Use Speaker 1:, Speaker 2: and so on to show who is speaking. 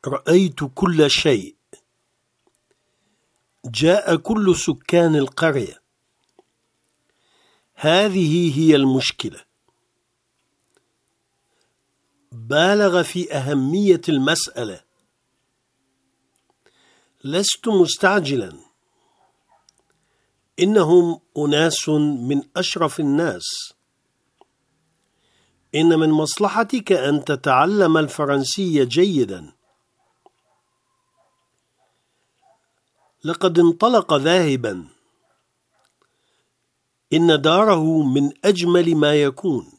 Speaker 1: رأيت كل شيء. جاء كل سكان القرية. هذه هي المشكلة. بالغ في أهمية المسألة. لست مستعجلا. إنهم أناس من أشرف الناس. إن من مصلحتك أن تتعلم الفرنسية جيدا. لقد انطلق ذاهبا. إن داره من أجمل ما يكون.